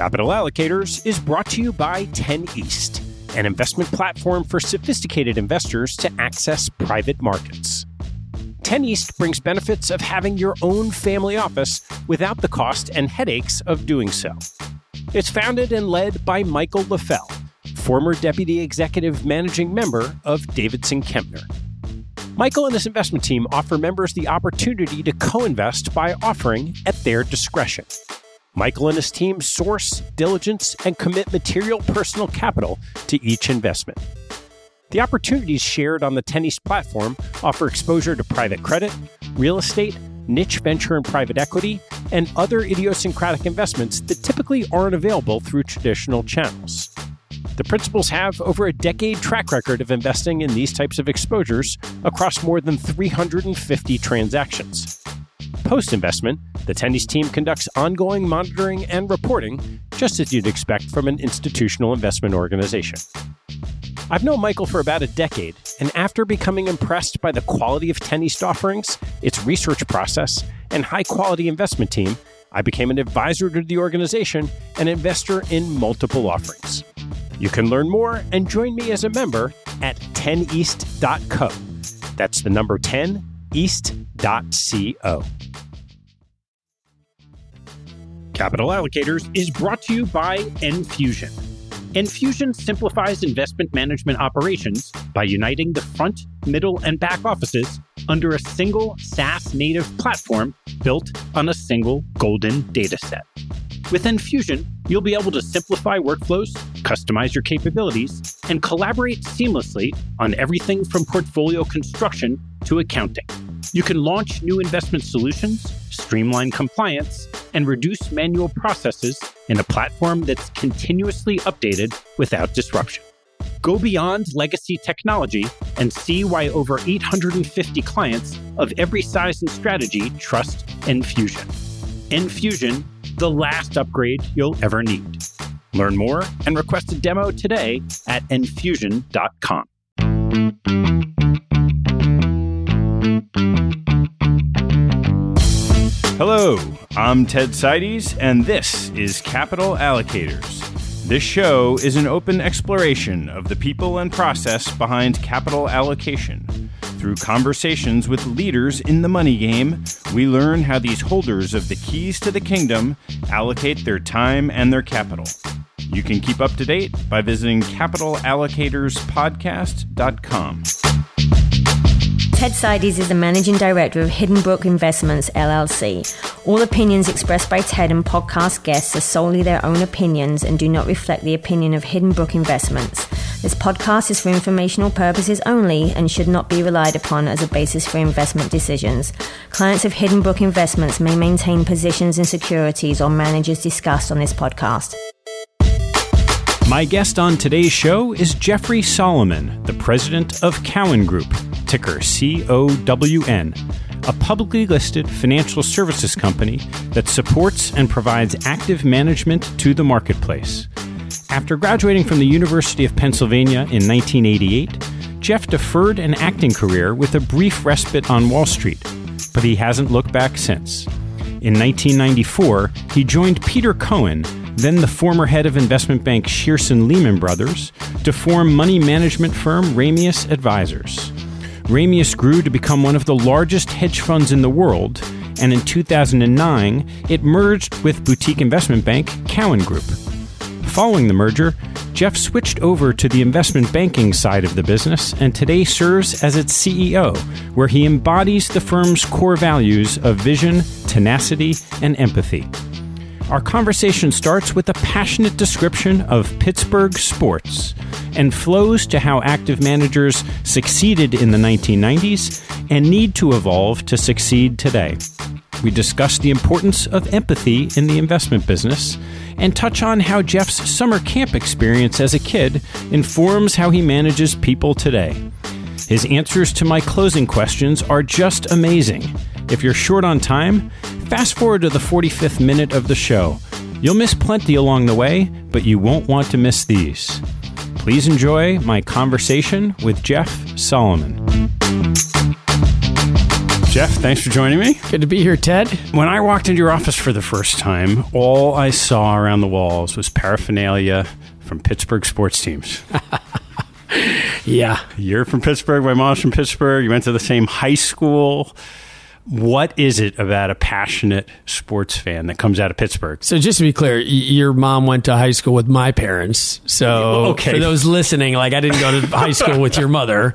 Capital Allocators is brought to you by 10 East, an investment platform for sophisticated investors to access private markets. 10 East brings benefits of having your own family office without the cost and headaches of doing so. It's founded and led by Michael LaFell, former Deputy Executive Managing Member of Davidson Kempner. Michael and his investment team offer members the opportunity to co-invest by offering at their discretion. Michael and his team source, diligence, and commit material personal capital to each investment. The opportunities shared on the 10 East platform offer exposure to private credit, real estate, niche venture and private equity, and other idiosyncratic investments that typically aren't available through traditional channels. The principals have over a decade track record of investing in these types of exposures across more than 350 transactions. Post-investment, the 10 East team conducts ongoing monitoring and reporting, just as you'd expect from an institutional investment organization. I've known Michael for about a decade, and after becoming impressed by the quality of 10 East offerings, its research process, and high-quality investment team, I became an advisor to the organization and investor in multiple offerings. You can learn more and join me as a member at 10east.co. That's the number 10, east.co. Capital Allocators is brought to you by Enfusion. Enfusion simplifies investment management operations by uniting the front, middle, and back offices under a single SaaS-native platform built on a single golden data set. With Enfusion, you'll be able to simplify workflows, customize your capabilities, and collaborate seamlessly on everything from portfolio construction to accounting. You can launch new investment solutions, streamline compliance, and reduce manual processes in a platform that's continuously updated without disruption. Go beyond legacy technology and see why over 850 clients of every size and strategy trust Enfusion. Enfusion, the last upgrade you'll ever need. Learn more and request a demo today at enfusion.com. Hello, I'm Ted Seides, and this is Capital Allocators. This show is an open exploration of the people and process behind capital allocation. Through conversations with leaders in the money game, we learn how these holders of the keys to the kingdom allocate their time and their capital. You can keep up to date by visiting capitalallocatorspodcast.com. Ted Seides is the Managing Director of Hidden Brook Investments, LLC. All opinions expressed by Ted and podcast guests are solely their own opinions and do not reflect the opinion of Hidden Brook Investments. This podcast is for informational purposes only and should not be relied upon as a basis for investment decisions. Clients of Hidden Brook Investments may maintain positions in securities or managers discussed on this podcast. My guest on today's show is Jeffrey Solomon, the president of Cowen Group, ticker COWN, a publicly listed financial services company that supports and provides active management to the marketplace. After graduating from the University of Pennsylvania in 1988, Jeff deferred an acting career with a brief respite on Wall Street, but he hasn't looked back since. In 1994, he joined Peter Cohen, then the former head of investment bank Shearson Lehman Brothers, to form money management firm Ramius Advisors. Ramius grew to become one of the largest hedge funds in the world, and in 2009, it merged with boutique investment bank Cowen Group. Following the merger, Jeff switched over to the investment banking side of the business and today serves as its CEO, where he embodies the firm's core values of vision, tenacity, and empathy. Our conversation starts with a passionate description of Pittsburgh sports and flows to how active managers succeeded in the 1990s and need to evolve to succeed today. We discuss the importance of empathy in the investment business and touch on how Jeff's summer camp experience as a kid informs how he manages people today. His answers to my closing questions are just amazing. If you're short on time, fast forward to the 45th minute of the show. You'll miss plenty along the way, but you won't want to miss these. Please enjoy my conversation with Jeff Solomon. Jeff, thanks for joining me. Good to be here, Ted. When I walked into your office for the first time, all I saw around the walls was paraphernalia from Pittsburgh sports teams. Yeah. You're from Pittsburgh. My mom's from Pittsburgh. You went to the same high school. What is it about a passionate sports fan that comes out of Pittsburgh? So just to be clear, your mom went to high school with my parents. So for those listening, I didn't go to high school with your mother.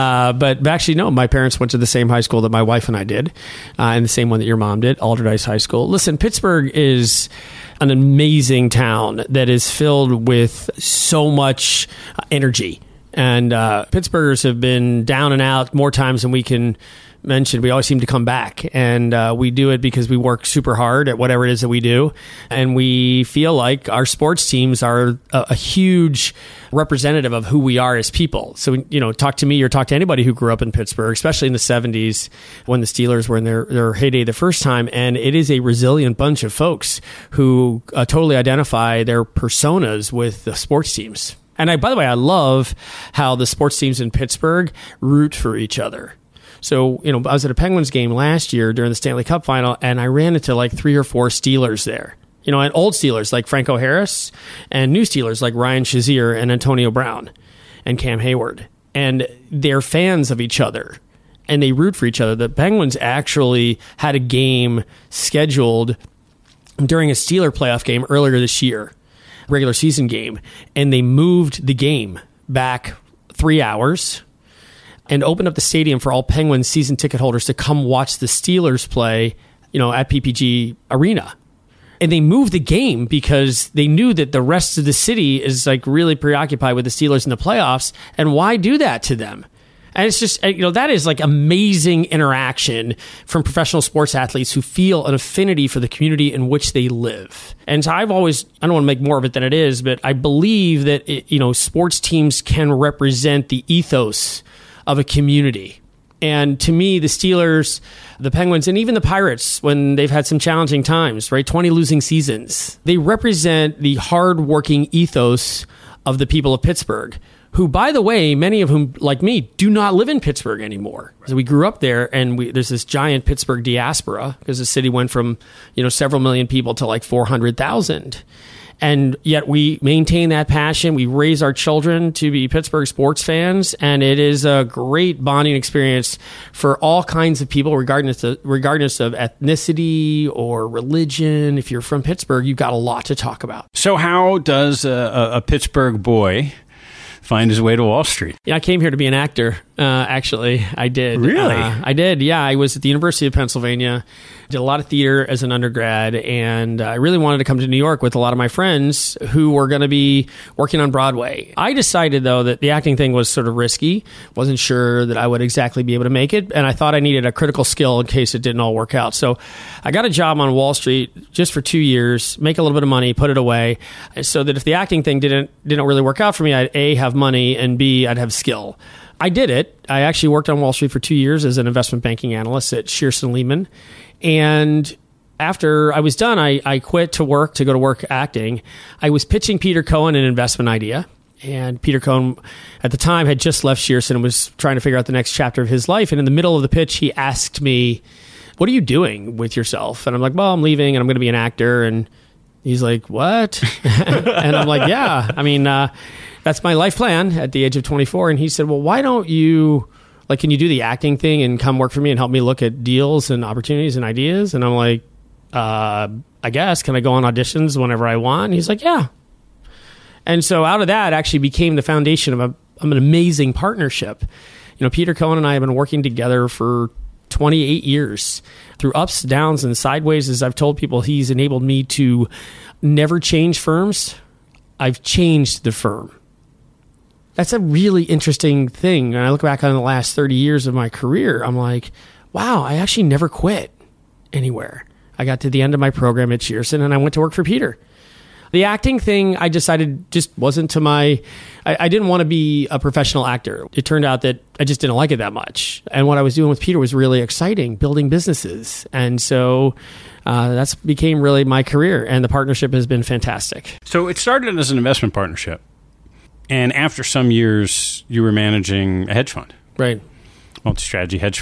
But actually, no, my parents went to the same high school that my wife and I did, and the same one that your mom did, Alderdice High School. Listen, Pittsburgh is an amazing town that is filled with so much energy. And Pittsburghers have been down and out more times than we can mention. We always seem to come back, and we do it because we work super hard at whatever it is that we do, and we feel like our sports teams are a huge representative of who we are as people. So, talk to me or talk to anybody who grew up in Pittsburgh, especially in the 70s when the Steelers were in their heyday the first time, and it is a resilient bunch of folks who totally identify their personas with the sports teams. And by the way, I love how the sports teams in Pittsburgh root for each other. So, I was at a Penguins game last year during the Stanley Cup final, and I ran into 3 or 4 Steelers there. And old Steelers like Franco Harris, and new Steelers like Ryan Shazier and Antonio Brown and Cam Hayward. And they're fans of each other, and they root for each other. The Penguins actually had a game scheduled during a Steeler playoff game earlier this year, regular season game, and they moved the game back 3 hours and opened up the stadium for all Penguins season ticket holders to come watch the Steelers play, at PPG Arena. And they moved the game because they knew that the rest of the city is really preoccupied with the Steelers in the playoffs. And why do that to them? And it's just, that is amazing interaction from professional sports athletes who feel an affinity for the community in which they live. And so I don't want to make more of it than it is, but I believe that, sports teams can represent the ethos of a community. And to me, the Steelers, the Penguins, and even the Pirates, when they've had some challenging times, right? 20 losing seasons, they represent the hardworking ethos of the people of Pittsburgh, who, by the way, many of whom, like me, do not live in Pittsburgh anymore. So we grew up there, and there's this giant Pittsburgh diaspora because the city went from, several million people to 400,000. And yet we maintain that passion. We raise our children to be Pittsburgh sports fans, and it is a great bonding experience for all kinds of people, regardless of ethnicity or religion. If you're from Pittsburgh, you've got a lot to talk about. So how does a Pittsburgh boy find his way to Wall Street? Yeah, I came here to be an actor, actually. I did. Really? I did, yeah. I was at the University of Pennsylvania, did a lot of theater as an undergrad, and I really wanted to come to New York with a lot of my friends who were going to be working on Broadway. I decided, though, that the acting thing was sort of risky. Wasn't sure that I would exactly be able to make it, and I thought I needed a critical skill in case it didn't all work out. So I got a job on Wall Street just for 2 years, make a little bit of money, put it away, so that if the acting thing didn't really work out for me, I'd A, have money, and B, I'd have skill. I did it. I actually worked on Wall Street for 2 years as an investment banking analyst at Shearson Lehman. And after I was done, I quit to go to work acting. I was pitching Peter Cohen an investment idea. And Peter Cohen, at the time, had just left Shearson and was trying to figure out the next chapter of his life. And in the middle of the pitch, he asked me, "What are you doing with yourself?" And I'm like, "Well, I'm leaving and I'm going to be an actor." And he's like, "What?" And I'm like, "Yeah, that's my life plan at the age of 24. And he said, "Well, why don't you, can you do the acting thing and come work for me and help me look at deals and opportunities and ideas?" And I'm like, I guess, can I go on auditions whenever I want? And he's like, "Yeah." And so out of that actually became the foundation of an amazing partnership. Peter Cohen and I have been working together for 28 years through ups, downs, and sideways. As I've told people, he's enabled me to never change firms. I've changed the firm. That's a really interesting thing. And I look back on the last 30 years of my career, I'm like, wow, I actually never quit anywhere. I got to the end of my program at Shearson and I went to work for Peter. The acting thing, I decided just wasn't to my... I didn't want to be a professional actor. It turned out that I just didn't like it that much. And what I was doing with Peter was really exciting, building businesses. And so that's became really my career. And the partnership has been fantastic. So it started as an investment partnership. And after some years, you were managing a hedge fund. Right. Multi-strategy hedge fund.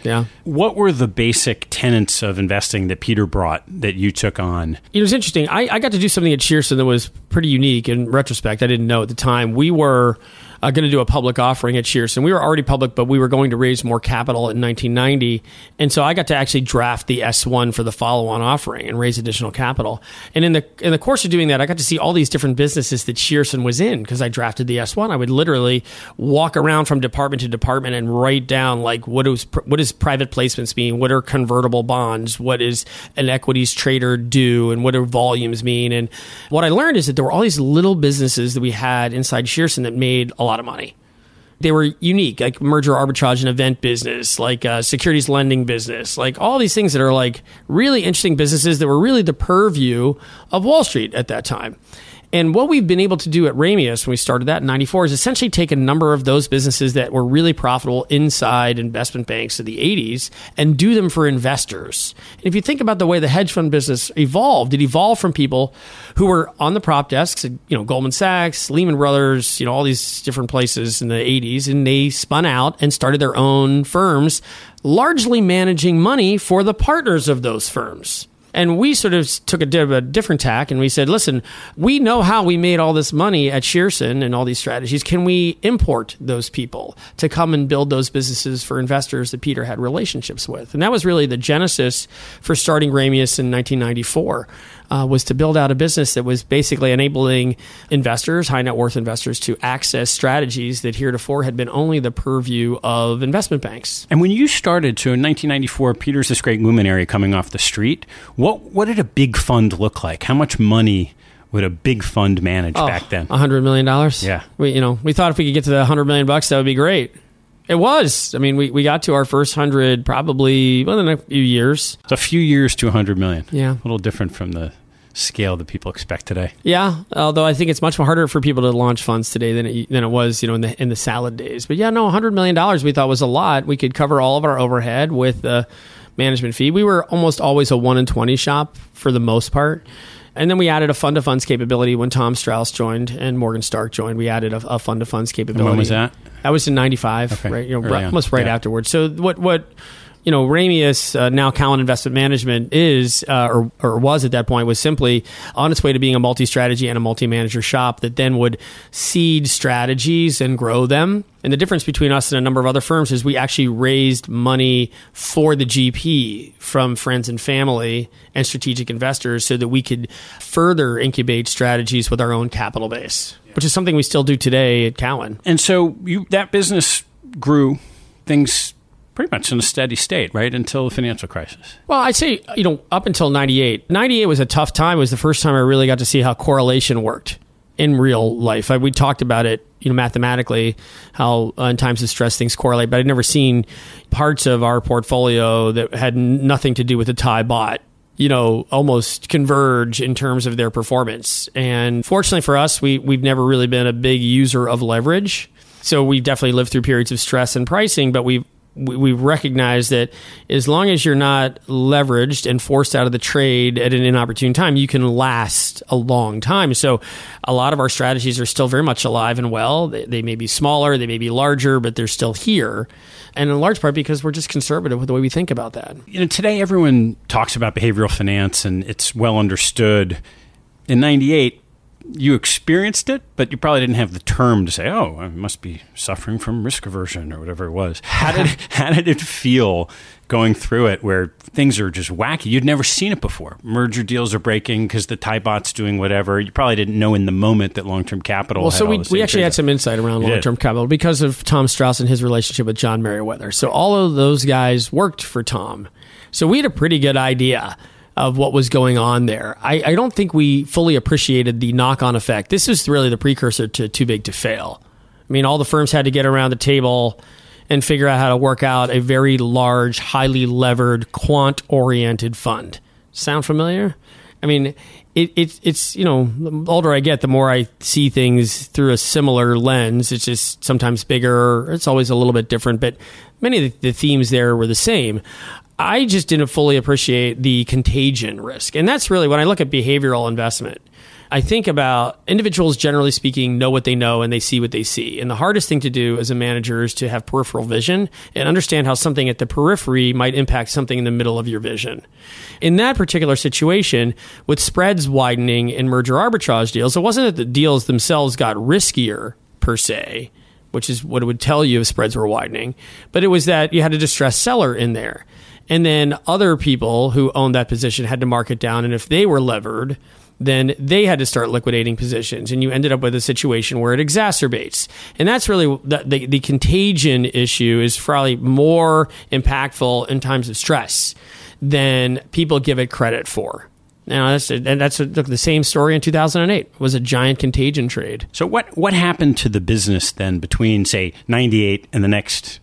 Yeah. What were the basic tenets of investing that Peter brought that you took on? It was interesting. I got to do something at Shearson that was pretty unique in retrospect. I didn't know at the time. We were going to do a public offering at Shearson. We were already public, but we were going to raise more capital in 1990. And so I got to actually draft the S1 for the follow-on offering and raise additional capital. And in the course of doing that, I got to see all these different businesses that Shearson was in because I drafted the S1. I would literally walk around from department to department and write down like what does private placements mean? What are convertible bonds? What is an equities trader do? And what do volumes mean? And what I learned is that there were all these little businesses that we had inside Shearson that made a lot of money. They were unique, like merger arbitrage and event business, like securities lending business, like all these things that are like really interesting businesses that were really the purview of Wall Street at that time. And what we've been able to do at Ramius when we started that in 94 is essentially take a number of those businesses that were really profitable inside investment banks of the 80s and do them for investors. And if you think about the way the hedge fund business evolved, it evolved from people who were on the prop desks, Goldman Sachs, Lehman Brothers, all these different places in the 80s, and they spun out and started their own firms, largely managing money for the partners of those firms. And we sort of took a different tack and we said, listen, we know how we made all this money at Shearson and all these strategies. Can we import those people to come and build those businesses for investors that Peter had relationships with? And that was really the genesis for starting Ramius in 1994. Was to build out a business that was basically enabling investors, high net worth investors, to access strategies that heretofore had been only the purview of investment banks. And when you started, so in 1994, Peter's this great luminary coming off the street. What did a big fund look like? How much money would a big fund manage back then? $100 million. Yeah. We thought if we could get to the $100 million, that would be great. It was. I mean, we got to our first 100 probably in a few years. So a few years to 100 million. Yeah. A little different from the scale that people expect today. Yeah, although I think it's much more harder for people to launch funds today than it was, in the salad days. But yeah, no, $100 million we thought was a lot. We could cover all of our overhead with the management fee. We were almost always a 1 in 20 shop for the most part. And then we added a fund-to-funds capability when Tom Strauss joined and Morgan Stark joined. We added a fund-to-funds capability. And when was that? That was in 95, okay. Right? Almost right afterwards. So what Ramius, now Cowen Investment Management is, or was at that point, was simply on its way to being a multi-strategy and a multi-manager shop that then would seed strategies and grow them. And the difference between us and a number of other firms is we actually raised money for the GP from friends and family and strategic investors so that we could further incubate strategies with our own capital base, which is something we still do today at Cowen. And so that business grew, things pretty much in a steady state, right, until the financial crisis. Well, I'd say, up until 98. 98 was a tough time. It was the first time I really got to see how correlation worked in real life. We talked about it, mathematically, how in times of stress things correlate, but I'd never seen parts of our portfolio that had nothing to do with the Thai baht, almost converge in terms of their performance. And fortunately for us, we've never really been a big user of leverage. So we definitely lived through periods of stress and pricing, but we recognize that as long as you're not leveraged and forced out of the trade at an inopportune time, you can last a long time. So a lot of our strategies are still very much alive and well. They may be smaller, they may be larger, but they're still here. And in large part because we're just conservative with the way we think about that. Today everyone talks about behavioral finance and it's well understood. In 98, you experienced it, but you probably didn't have the term to say, oh, I must be suffering from risk aversion or whatever it was. How did it feel going through it where things are just wacky? You'd never seen it before. Merger deals are breaking because the Thai baht's doing whatever. You probably didn't know in the moment that long-term capital Well, so we actually had some insight around long-term capital because of Tom Strauss and his relationship with John Meriwether. So all of those guys worked for Tom. So we had a pretty good idea of what was going on there. I don't think we fully appreciated the knock-on effect. This is really the precursor to Too Big to Fail. I mean, all the firms had to get around the table and figure out how to work out a very large, highly levered, quant-oriented fund. Sound familiar? I mean, it's the older I get, the more I see things through a similar lens. It's just sometimes bigger. It's always a little bit different, but many of the themes there were the same. I just didn't fully appreciate the contagion risk. And that's really when I look at behavioral investment. I think about individuals, generally speaking, know what they know and they see what they see. And the hardest thing to do as a manager is to have peripheral vision and understand how something at the periphery might impact something in the middle of your vision. In that particular situation, with spreads widening in merger arbitrage deals, it wasn't that the deals themselves got riskier per se, which is what it would tell you if spreads were widening, but it was that you had a distressed seller in there. And then other people who owned that position had to mark it down. And if they were levered, then they had to start liquidating positions, and you ended up with a situation where it exacerbates. And that's really the contagion issue is probably more impactful in times of stress than people give it credit for. Now, that's the same story in 2008. It was a giant contagion trade. So what happened to the business then between, say, 98 and the next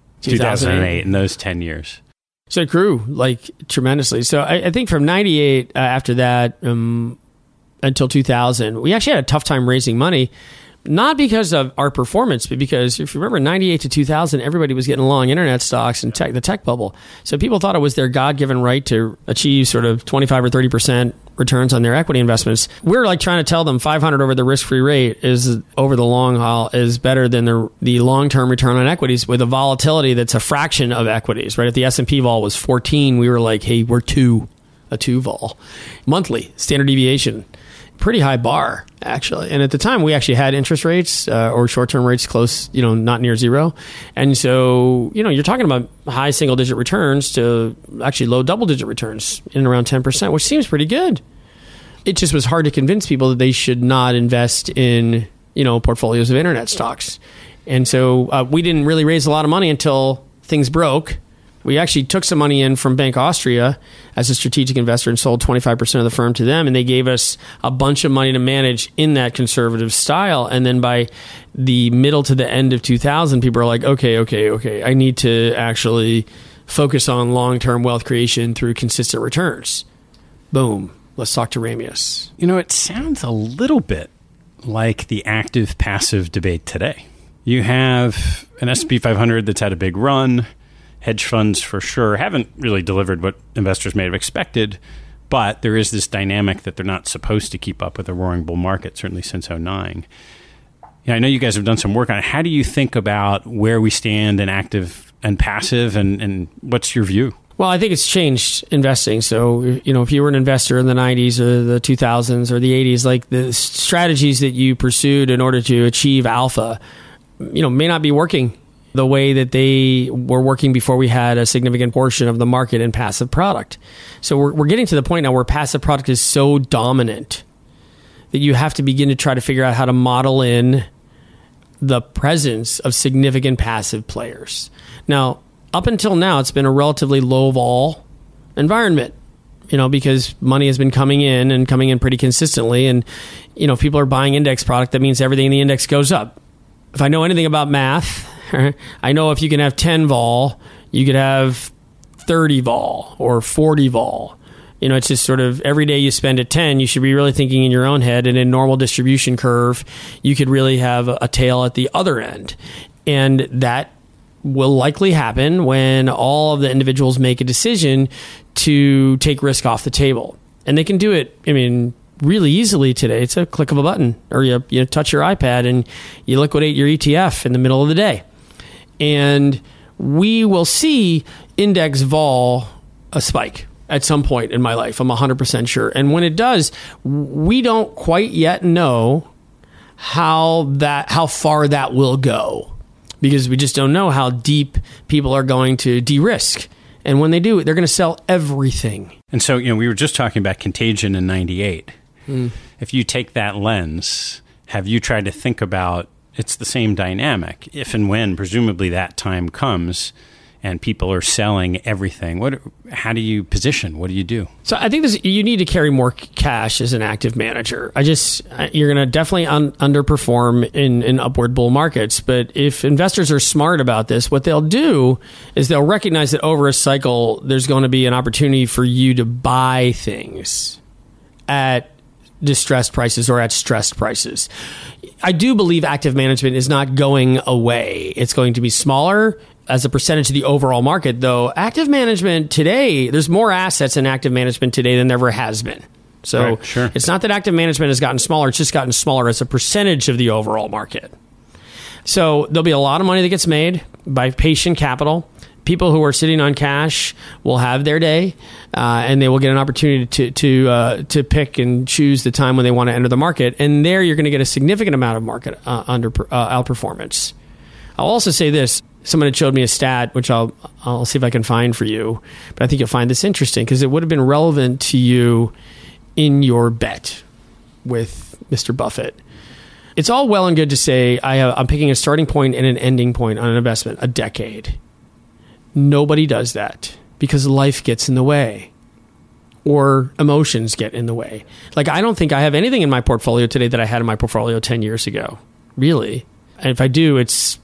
2008 in those 10 years? So it grew tremendously. So I think from 98 after that until 2000, we actually had a tough time raising money, not because of our performance, but because if you remember 98 to 2000, everybody was getting long internet stocks and the tech bubble. So people thought it was their God-given right to achieve sort of 25 or 30% returns on their equity investments. We're trying to tell them 500 over the risk-free rate is over the long haul is better than the long-term return on equities with a volatility that's a fraction of equities, right? If the S&P vol was 14, we were like, hey, we're a 2 vol. Monthly, standard deviation. Pretty high bar, actually. And at the time, we actually had interest rates or short-term rates close, not near zero. And so, you're talking about high single-digit returns to actually low double-digit returns in around 10%, which seems pretty good. It just was hard to convince people that they should not invest in, portfolios of internet stocks. And so we didn't really raise a lot of money until things broke. We actually took some money in from Bank Austria as a strategic investor and sold 25% of the firm to them. And they gave us a bunch of money to manage in that conservative style. And then by the middle to the end of 2000, people are like, okay. I need to actually focus on long-term wealth creation through consistent returns. Boom. Let's talk to Ramius. It sounds a little bit like the active-passive debate today. You have an S&P 500 that's had a big run. Hedge funds, for sure, haven't really delivered what investors may have expected, but there is this dynamic that they're not supposed to keep up with a roaring bull market, certainly since 2009. I know you guys have done some work on it. How do you think about where we stand in active and passive, and what's your view? Well, I think it's changed investing. So, if you were an investor in the 90s or the 2000s or the 80s, the strategies that you pursued in order to achieve alpha, may not be working the way that they were working before we had a significant portion of the market in passive product. So we're getting to the point now where passive product is so dominant that you have to begin to try to figure out how to model in the presence of significant passive players. Now, up until now, it's been a relatively low vol environment, because money has been coming in pretty consistently. And, if people are buying index product, that means everything in the index goes up. If I know anything about math, I know if you can have 10 vol, you could have 30 vol or 40 vol. It's just sort of every day you spend at 10, you should be really thinking in your own head. And in normal distribution curve, you could really have a tail at the other end. And that will likely happen when all of the individuals make a decision to take risk off the table. And they can do it, really easily today. It's a click of a button, or you touch your iPad and you liquidate your ETF in the middle of the day. And we will see index vol a spike at some point in my life. I'm 100% sure. And when it does, we don't quite yet know how far that will go, because we just don't know how deep people are going to de-risk. And when they do, they're going to sell everything. And so, we were just talking about contagion in 98. If you take that lens, have you tried to think about it's the same dynamic if and when presumably that time comes and people are selling everything? How do you position? What do you do? So I think you need to carry more cash as an active manager. You're going to definitely underperform in upward bull markets. But if investors are smart about this, what they'll do is they'll recognize that over a cycle, there's going to be an opportunity for you to buy things at distressed prices or at stressed prices. I do believe active management is not going away. It's going to be smaller. as a percentage of the overall market, though, active management today, there's more assets in active management today than there ever has been. So right, sure. It's not that active management has gotten smaller, it's just gotten smaller as a percentage of the overall market. So there'll be a lot of money that gets made by patient capital. People who are sitting on cash will have their day, and they will get an opportunity to pick and choose the time when they want to enter the market. And there, you're going to get a significant amount of market outperformance. I'll also say this: someone had showed me a stat, which I'll see if I can find for you, but I think you'll find this interesting because it would have been relevant to you in your bet with Mr. Buffett. It's all well and good to say I'm picking a starting point and an ending point on an investment, a decade. Nobody does that because life gets in the way or emotions get in the way. Like, I don't think I have anything in my portfolio today that I had in my portfolio 10 years ago, really. And if I do,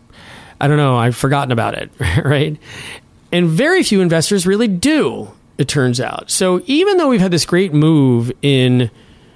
I don't know, I've forgotten about it, right? And very few investors really do, it turns out. So even though we've had this great move in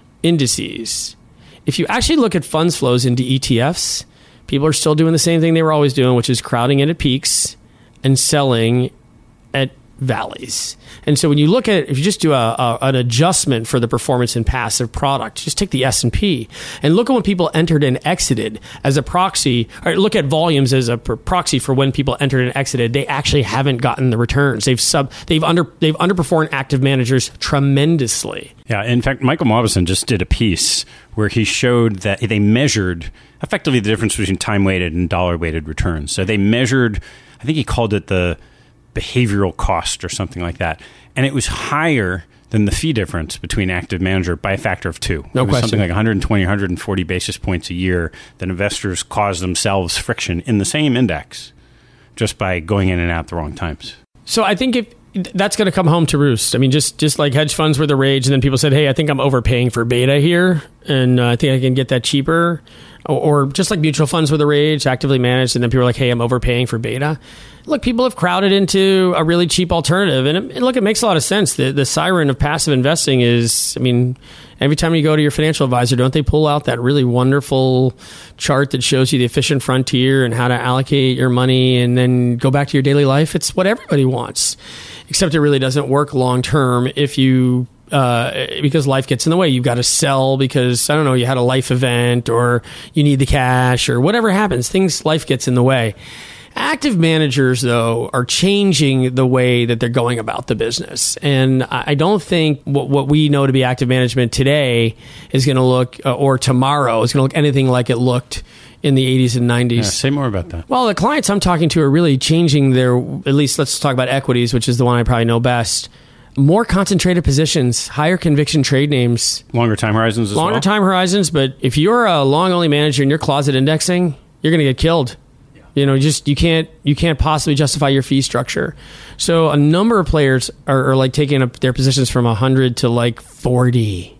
indices, if you actually look at funds flows into ETFs, people are still doing the same thing they were always doing, which is crowding in at peaks and selling at valleys. And so when you look at, if you just do an adjustment for the performance in passive product, just take the S&P and look at when people entered and exited as a proxy, or look at volumes as a proxy for when people entered and exited, they actually haven't gotten the returns. They've underperformed active managers tremendously. Yeah, in fact, Michael Mauboussin just did a piece where he showed that they measured effectively the difference between time-weighted and dollar-weighted returns. So they measured, I think he called it the behavioral cost or something like that. And it was higher than the fee difference between active manager by a factor of 2. No it was question. Something like 120, 140 basis points a year that investors cause themselves friction in the same index just by going in and out the wrong times. So I think if that's going to come home to roost. I mean, just like hedge funds were the rage, and then people said, hey, I think I'm overpaying for beta here, and I think I can get that cheaper. Or just like mutual funds were the rage, actively managed, and then people were like, hey, I'm overpaying for beta. Look, people have crowded into a really cheap alternative, and look, it makes a lot of sense. The siren of passive investing is, I mean, every time you go to your financial advisor, don't they pull out that really wonderful chart that shows you the efficient frontier and how to allocate your money and then go back to your daily life? It's what everybody wants, except it really doesn't work long term if you because life gets in the way. You've got to sell because, I don't know, you had a life event or you need the cash or whatever happens. Life gets in the way. Active managers, though, are changing the way that they're going about the business. And I don't think what we know to be active management today is going to look, or tomorrow, is going to look anything like it looked in the 80s and 90s. Yeah, say more about that. Well, the clients I'm talking to are really changing at least let's talk about equities, which is the one I probably know best. More concentrated positions, higher conviction trade names. Longer time horizons as well? Longer time horizons, but if you're a long-only manager and you're closet indexing, you're going to get killed. Yeah. You know, you can't possibly justify your fee structure. So a number of players are like taking up their positions from 100 to like 40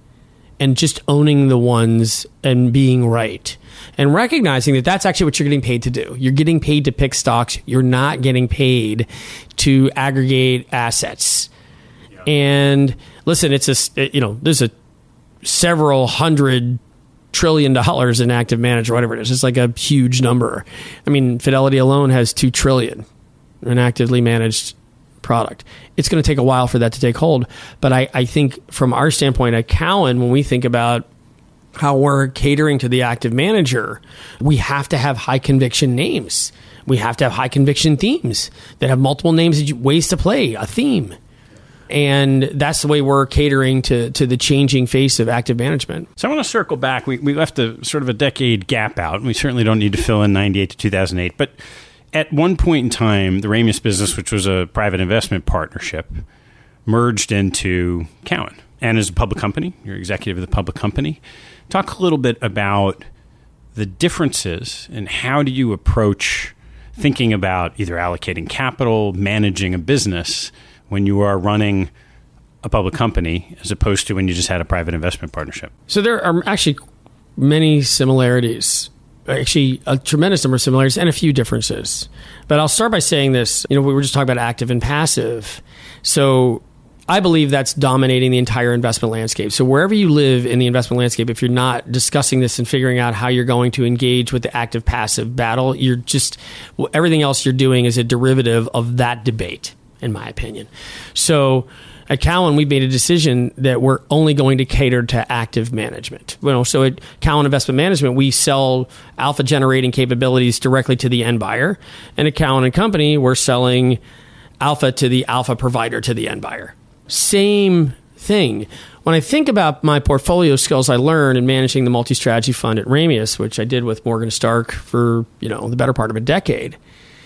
and just owning the ones and being right. And recognizing that that's actually what you're getting paid to do. You're getting paid to pick stocks. You're not getting paid to aggregate assets. And listen, there's several $100 trillion in active manager, whatever it is. It's like a huge number. I mean, Fidelity alone has $2 trillion in actively managed product. It's going to take a while for that to take hold. But I think from our standpoint at Cowen, when we think about how we're catering to the active manager, we have to have high conviction names. We have to have high conviction themes that have multiple names, ways to play a theme. And that's the way we're catering to the changing face of active management. So I want to circle back. We left a sort of a decade gap out, and we certainly don't need to fill in 98 to 2008. But at one point in time, the Ramius business, which was a private investment partnership, merged into Cowen. And as a public company, you're executive of the public company. Talk a little bit about the differences and how do you approach thinking about either allocating capital, managing a business when you are running a public company as opposed to when you just had a private investment partnership? So there are actually many similarities, actually a tremendous number of similarities and a few differences. But I'll start by saying this. You know, we were just talking about active and passive. So I believe that's dominating the entire investment landscape. So wherever you live in the investment landscape, if you're not discussing this and figuring out how you're going to engage with the active passive battle, everything else you're doing is a derivative of that debate, in my opinion. So at Cowen, we made a decision that we're only going to cater to active management. So at Cowen Investment Management, we sell alpha generating capabilities directly to the end buyer. And at Cowen and Company, we're selling alpha to the alpha provider to the end buyer. Same thing. When I think about my portfolio skills I learned in managing the multi-strategy fund at Ramius, which I did with Morgan Stark for the better part of a decade,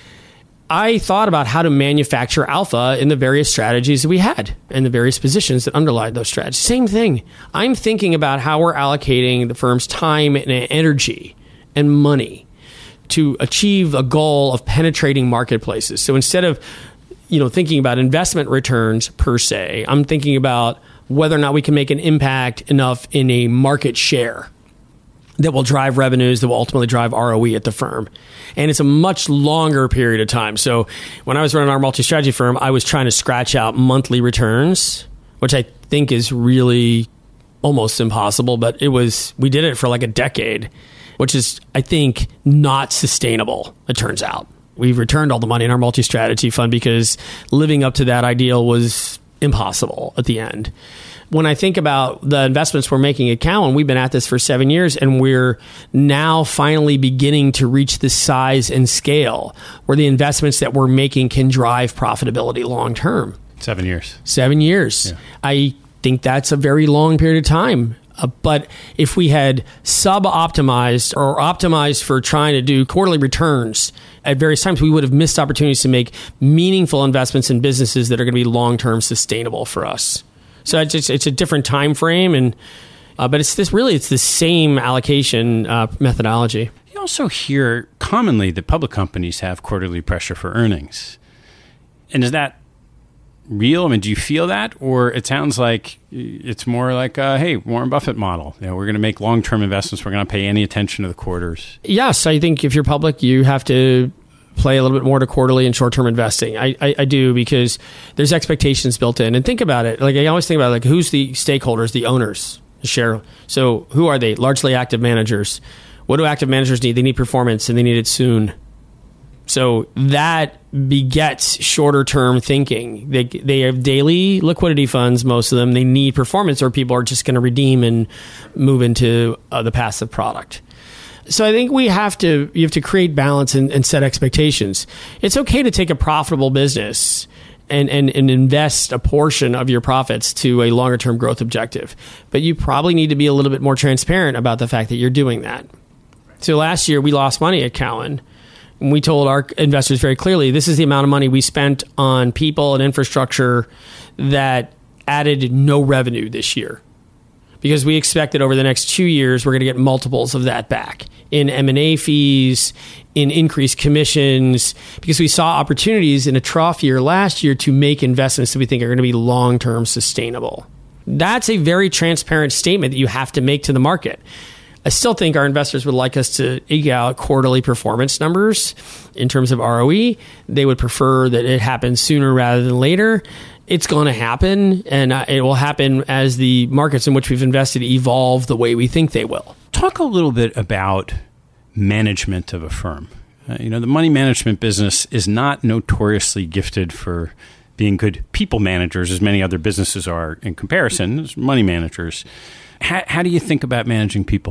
I thought about how to manufacture alpha in the various strategies that we had and the various positions that underlie those strategies. Same thing. I'm thinking about how we're allocating the firm's time and energy and money to achieve a goal of penetrating marketplaces. So instead of thinking about investment returns per se, I'm thinking about whether or not we can make an impact enough in a market share that will drive revenues, that will ultimately drive ROE at the firm. And it's a much longer period of time. So when I was running our multi-strategy firm, I was trying to scratch out monthly returns, which I think is really almost impossible, but we did it for like a decade, which is, I think, not sustainable, it turns out. We've returned all the money in our multi-strategy fund because living up to that ideal was impossible at the end. When I think about the investments we're making at Cowen, we've been at this for 7 years, and we're now finally beginning to reach the size and scale where the investments that we're making can drive profitability long term. 7 years. 7 years. Yeah. I think that's a very long period of time. But if we had sub-optimized or optimized for trying to do quarterly returns at various times, we would have missed opportunities to make meaningful investments in businesses that are going to be long-term sustainable for us. So it's a different time frame, but it's the same allocation methodology. You also hear commonly that public companies have quarterly pressure for earnings. And is that real? I mean, do you feel that? Or it sounds like it's more like, hey, Warren Buffett model. We're going to make long-term investments. We're going to pay any attention to the quarters. Yes, I think if you're public, you have to play a little bit more to quarterly and short-term investing. I do, because there's expectations built in. And think about it. Like, I always think about who's the stakeholders, the owners, the share. So who are they? Largely active managers. What do active managers need? They need performance, and they need it soon. So that begets shorter term thinking. They have daily liquidity funds, most of them. They need performance, or people are just going to redeem and move into the passive product. So I think you have to create balance and set expectations. It's okay to take a profitable business and invest a portion of your profits to a longer term growth objective. But you probably need to be a little bit more transparent about the fact that you're doing that. So last year we lost money at Cowen. And we told our investors very clearly, this is the amount of money we spent on people and infrastructure that added no revenue this year. Because we expect that over the next 2 years, we're going to get multiples of that back in M&A fees, in increased commissions, because we saw opportunities in a trough year last year to make investments that we think are going to be long-term sustainable. That's a very transparent statement that you have to make to the market. I still think our investors would like us to eke out quarterly performance numbers in terms of ROE. They would prefer that it happens sooner rather than later. It's going to happen, and it will happen as the markets in which we've invested evolve the way we think they will. Talk a little bit about management of a firm. The money management business is not notoriously gifted for being good people managers, as many other businesses are in comparison as money managers. How do you think about managing people?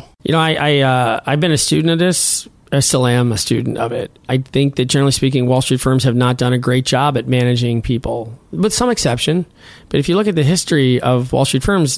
I've been a student of this. I still am a student of it. I think that generally speaking, Wall Street firms have not done a great job at managing people, with some exception. But if you look at the history of Wall Street firms,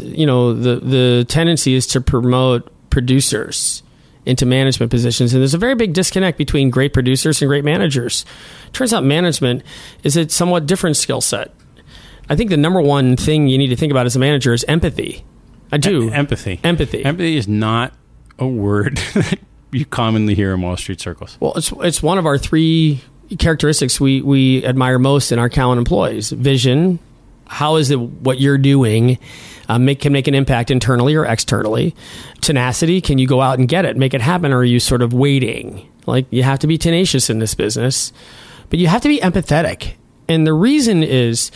the tendency is to promote producers into management positions. And there's a very big disconnect between great producers and great managers. Turns out management is a somewhat different skill set. I think the number one thing you need to think about as a manager is empathy. I do. Empathy. Empathy is not a word that you commonly hear in Wall Street circles. Well, it's one of our three characteristics we admire most in our Cowen employees. Vision. How is it what you're doing can make an impact internally or externally? Tenacity. Can you go out and get it, make it happen, or are you sort of waiting? Like, you have to be tenacious in this business, but you have to be empathetic. And the reason is,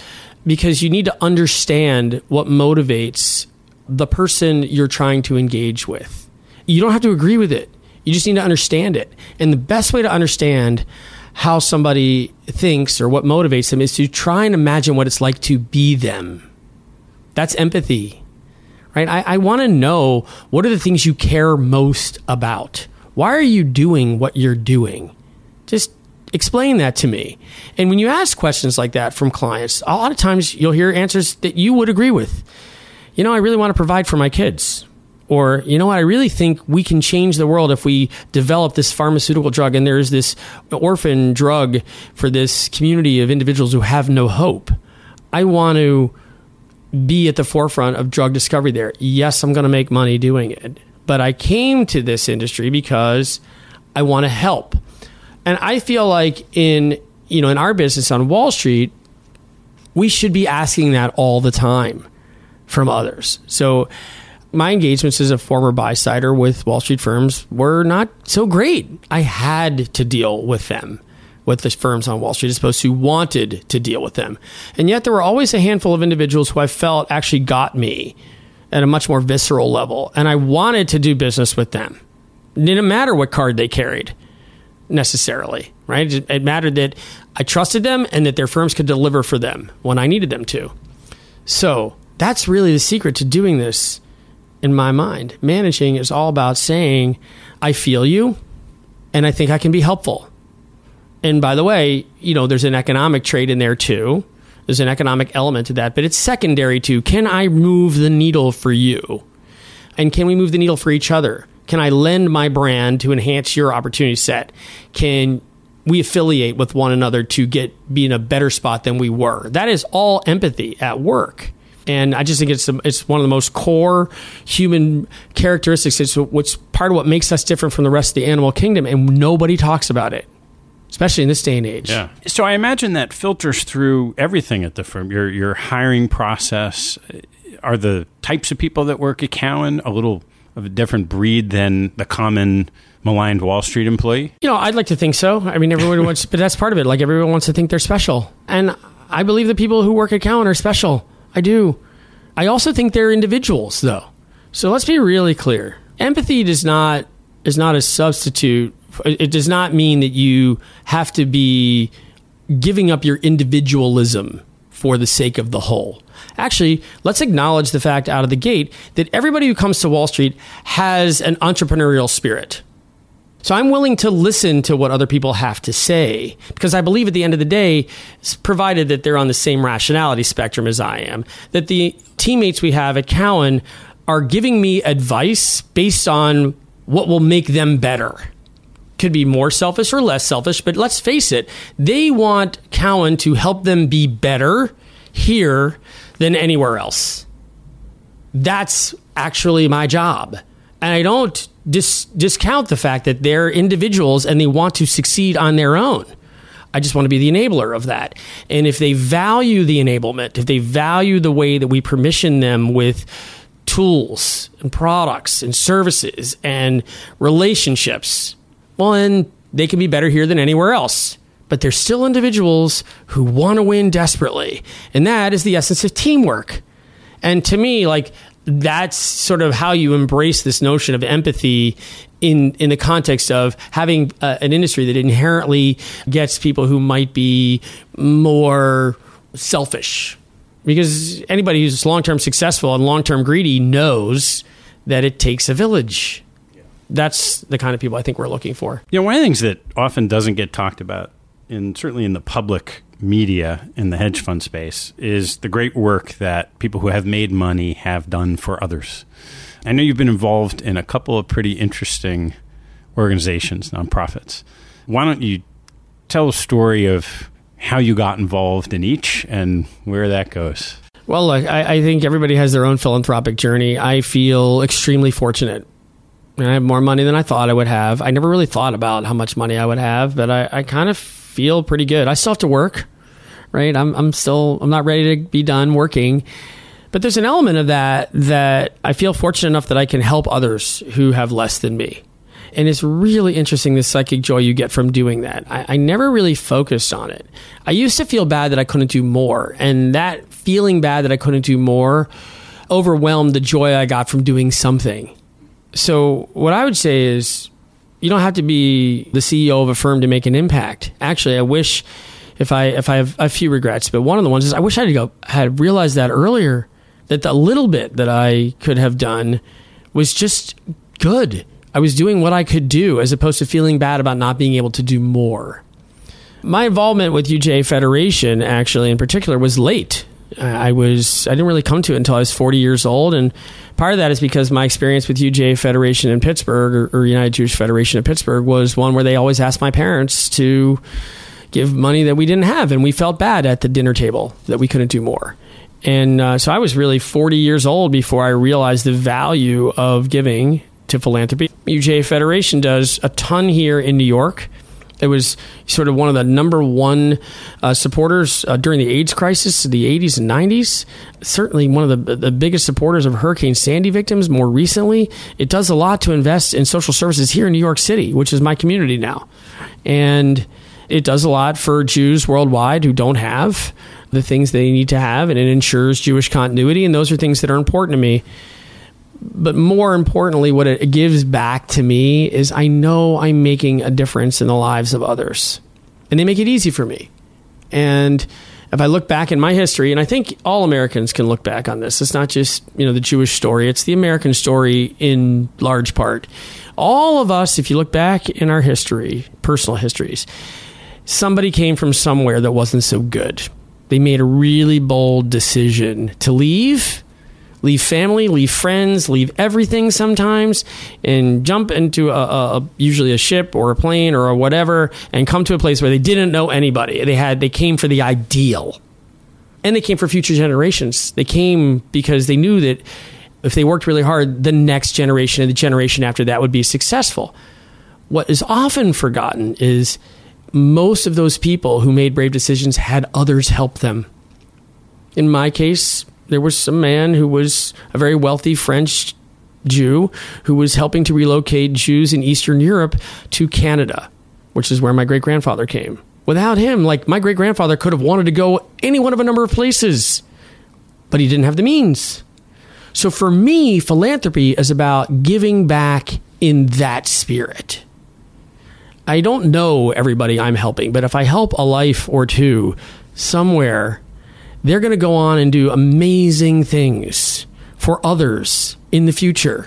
because you need to understand what motivates the person you're trying to engage with. You don't have to agree with it. You just need to understand it. And the best way to understand how somebody thinks or what motivates them is to try and imagine what it's like to be them. That's empathy, right? I want to know, what are the things you care most about? Why are you doing what you're doing? Just explain that to me. And when you ask questions like that from clients, a lot of times you'll hear answers that you would agree with. You know, I really want to provide for my kids. Or, you know what, I really think we can change the world if we develop this pharmaceutical drug, and there's this orphan drug for this community of individuals who have no hope. I want to be at the forefront of drug discovery there. Yes, I'm going to make money doing it. But I came to this industry because I want to help. And I feel like in our business on Wall Street, we should be asking that all the time from others. So my engagements as a former buy-sider with Wall Street firms were not so great. I had to deal with them, with the firms on Wall Street, as opposed to wanted to deal with them. And yet there were always a handful of individuals who I felt actually got me at a much more visceral level. And I wanted to do business with them. It didn't matter what card they carried necessarily, right? It mattered that I trusted them and that their firms could deliver for them when I needed them to. So that's really the secret to doing this. In my mind, managing is all about saying, I feel you, and I think I can be helpful. And by the way, there's an economic trait in there too. There's an economic element to that, but it's secondary to, can I move the needle for you? And can we move the needle for each other? Can I lend my brand to enhance your opportunity set? Can we affiliate with one another to be in a better spot than we were? That is all empathy at work. And I just think it's one of the most core human characteristics. It's what's part of what makes us different from the rest of the animal kingdom, and nobody talks about it, especially in this day and age. Yeah. So I imagine that filters through everything at the firm. Your hiring process. Are the types of people that work at Cowen a little of a different breed than the common maligned Wall Street employee? I'd like to think so. I mean, everyone wants, but that's part of it. Like, everyone wants to think they're special, and I believe the people who work at Cowen are special. I do. I also think they're individuals, though. So let's be really clear. Empathy is not a substitute. It does not mean that you have to be giving up your individualism for the sake of the whole. Actually, let's acknowledge the fact out of the gate that everybody who comes to Wall Street has an entrepreneurial spirit. So I'm willing to listen to what other people have to say, because I believe at the end of the day, provided that they're on the same rationality spectrum as I am, that the teammates we have at Cowen are giving me advice based on what will make them better. Could be more selfish or less selfish, but let's face it, they want Cowen to help them be better here than anywhere else. That's actually my job. And I don't discount the fact that they're individuals and they want to succeed on their own. I just want to be the enabler of that. And if they value the enablement, if they value the way that we permission them with tools and products and services and relationships, well, then they can be better here than anywhere else. But they're still individuals who want to win desperately. And that is the essence of teamwork. And to me, that's sort of how you embrace this notion of empathy in the context of having an industry that inherently gets people who might be more selfish. Because anybody who's long-term successful and long-term greedy knows that it takes a village. That's the kind of people I think we're looking for. One of the things that often doesn't get talked about, certainly in the public media in the hedge fund space, is the great work that people who have made money have done for others. I know you've been involved in a couple of pretty interesting organizations, nonprofits. Why don't you tell a story of how you got involved in each and where that goes? Well, look, I think everybody has their own philanthropic journey. I feel extremely fortunate. I have more money than I thought I would have. I never really thought about how much money I would have, but I kind of feel pretty good. I still have to work. Right? I'm not ready to be done working. But there's an element of that I feel fortunate enough that I can help others who have less than me. And it's really interesting, the psychic joy you get from doing that. I never really focused on it. I used to feel bad that I couldn't do more. And that feeling bad that I couldn't do more overwhelmed the joy I got from doing something. So what I would say is, you don't have to be the CEO of a firm to make an impact. Actually, I wish, if I have a few regrets, but one of the ones is I wish I had realized that earlier, that the little bit that I could have done was just good. I was doing what I could do as opposed to feeling bad about not being able to do more. My involvement with UJA Federation, actually, in particular, was late. I didn't really come to it until I was 40 years old, and part of that is because my experience with UJA Federation in Pittsburgh, or United Jewish Federation in Pittsburgh, was one where they always asked my parents to give money that we didn't have, and we felt bad at the dinner table that we couldn't do more. And so I was really 40 years old before I realized the value of giving to philanthropy. UJA Federation does a ton here in New York. It was sort of one of the number one supporters during the AIDS crisis of the 80s and 90s. Certainly one of the biggest supporters of Hurricane Sandy victims more recently. It does a lot to invest in social services here in New York City, which is my community now. And it does a lot for Jews worldwide who don't have the things they need to have, and it ensures Jewish continuity, and those are things that are important to me. But more importantly, what it gives back to me is I know I'm making a difference in the lives of others. And they make it easy for me. And if I look back in my history, and I think all Americans can look back on this, it's not just, the Jewish story, it's the American story in large part. All of us, if you look back in our history, personal histories, somebody came from somewhere that wasn't so good. They made a really bold decision to leave family, leave friends, leave everything sometimes, and jump into usually a ship or a plane or whatever, and come to a place where they didn't know anybody. They came for the ideal, and they came for future generations. They came because they knew that if they worked really hard, the next generation and the generation after that would be successful. What is often forgotten is most of those people who made brave decisions had others help them. In my case, there was a man who was a very wealthy French Jew who was helping to relocate Jews in Eastern Europe to Canada, which is where my great-grandfather came. Without him, my great-grandfather could have wanted to go any one of a number of places, but he didn't have the means. So for me, philanthropy is about giving back in that spirit. I don't know everybody I'm helping, but if I help a life or two somewhere, they're going to go on and do amazing things for others in the future.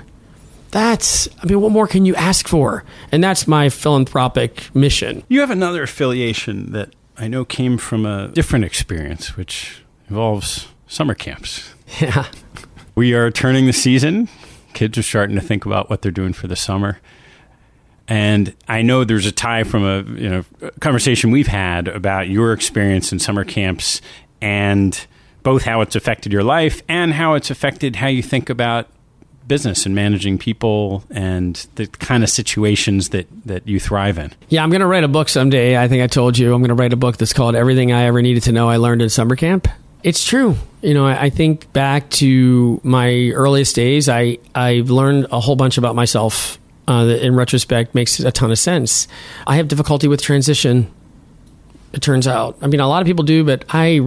What more can you ask for? And that's my philanthropic mission. You have another affiliation that I know came from a different experience, which involves summer camps. Yeah. We are turning the season. Kids are starting to think about what they're doing for the summer. And I know there's a tie from a conversation we've had about your experience in summer camps, and both how it's affected your life and how it's affected how you think about business and managing people and the kind of situations that you thrive in. Yeah, I'm going to write a book someday. I think I told you I'm going to write a book that's called Everything I Ever Needed to Know I Learned in Summer Camp. It's true. I think back to my earliest days, I've learned a whole bunch about myself that in retrospect makes a ton of sense. I have difficulty with transition, it turns out. A lot of people do, but I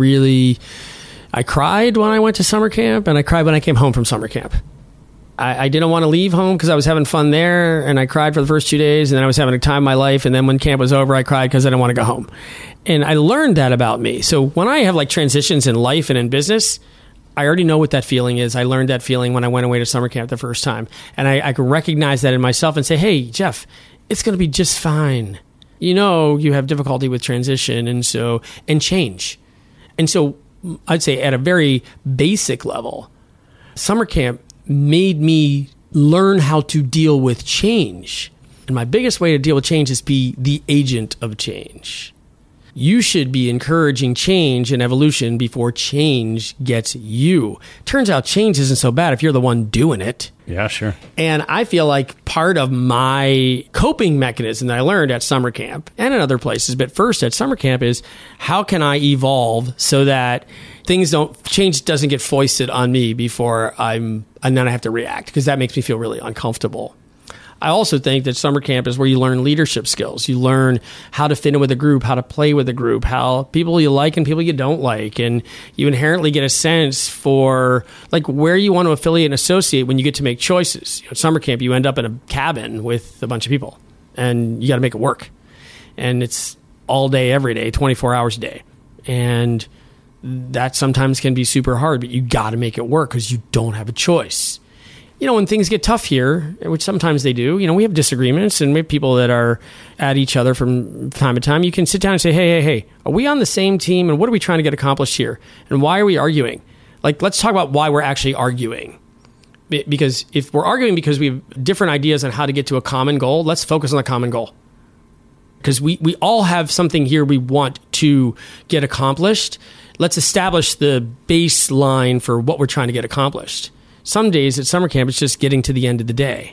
cried when I went to summer camp, and I cried when I came home from summer camp. I didn't want to leave home because I was having fun there, and I cried for the first 2 days, and then I was having a time of my life, and then when camp was over, I cried because I didn't want to go home. And I learned that about me. So when I have transitions in life and in business, I already know what that feeling is. I learned that feeling when I went away to summer camp the first time. And I can recognize that in myself and say, hey, Jeff, it's going to be just fine. You have difficulty with transition and change. And so I'd say at a very basic level, summer camp made me learn how to deal with change. And my biggest way to deal with change is be the agent of change. You should be encouraging change and evolution before change gets you. Turns out change isn't so bad if you're the one doing it. Yeah, sure. And I feel like part of my coping mechanism that I learned at summer camp and in other places, but first at summer camp, is how can I evolve so that change doesn't get foisted on me before and then I have to react, because that makes me feel really uncomfortable. I also think that summer camp is where you learn leadership skills. You learn how to fit in with a group, how to play with a group, how people you like and people you don't like. And you inherently get a sense for like where you want to affiliate and associate when you get to make choices. At summer camp, you end up in a cabin with a bunch of people and you got to make it work. And it's all day, every day, 24 hours a day. And that sometimes can be super hard, but you got to make it work because you don't have a choice. When things get tough here, which sometimes they do, we have disagreements and we have people that are at each other from time to time. You can sit down and say, hey, are we on the same team? And what are we trying to get accomplished here? And why are we arguing? Like, let's talk about why we're actually arguing. Because if we're arguing because we have different ideas on how to get to a common goal, let's focus on the common goal. Because we all have something here we want to get accomplished. Let's establish the baseline for what we're trying to get accomplished. Some days at summer camp, it's just getting to the end of the day.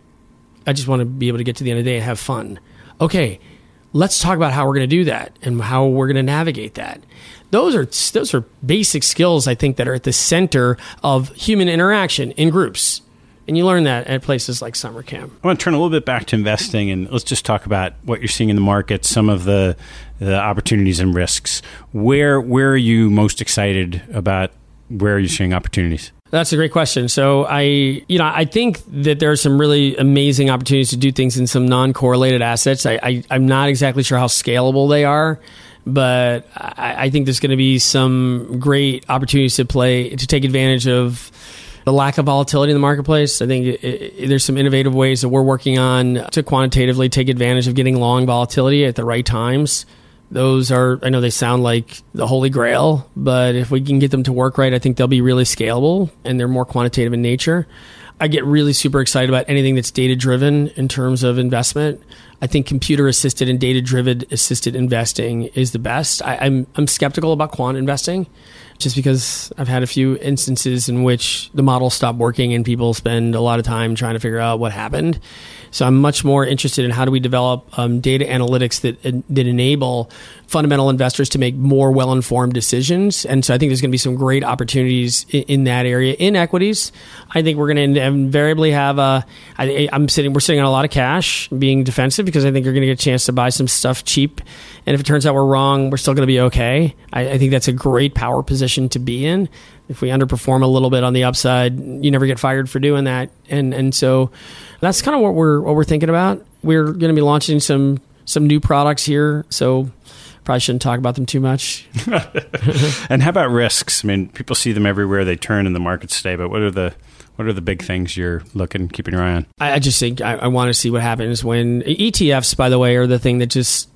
I just want to be able to get to the end of the day and have fun. Okay, let's talk about how we're going to do that and how we're going to navigate that. Those are basic skills, I think, that are at the center of human interaction in groups. And you learn that at places like summer camp. I want to turn a little bit back to investing, and let's just talk about what you're seeing in the market, some of the opportunities and risks. Where are you most excited about? Where are you seeing opportunities? That's a great question. So I think that there are some really amazing opportunities to do things in some non-correlated assets. I'm not exactly sure how scalable they are, but I think there's going to be some great opportunities to take advantage of the lack of volatility in the marketplace. I think there's some innovative ways that we're working on to quantitatively take advantage of getting long volatility at the right times. Those are, I know they sound like the holy grail, but if we can get them to work right, I think they'll be really scalable and they're more quantitative in nature. I get really super excited about anything that's data-driven in terms of investment. I think computer-assisted and data-driven assisted investing is the best. I'm skeptical about quant investing just because I've had a few instances in which the model stopped working and people spend a lot of time trying to figure out what happened. So I'm much more interested in how do we develop data analytics that enable fundamental investors to make more well-informed decisions. And so I think there's going to be some great opportunities in that area. In equities, I think we're going to invariably have we're sitting on a lot of cash being defensive because I think you're going to get a chance to buy some stuff cheap. And if it turns out we're wrong, we're still going to be okay. I think that's a great power position to be in. If we underperform a little bit on the upside, you never get fired for doing that. And so that's kind of what we're thinking about. We're going to be launching some new products here, so probably shouldn't talk about them too much. And how about risks? I mean, people see them everywhere they turn in the markets today, but what are the big things you're keeping your eye on? I just think I want to see what happens when ETFs, by the way, are the thing that just,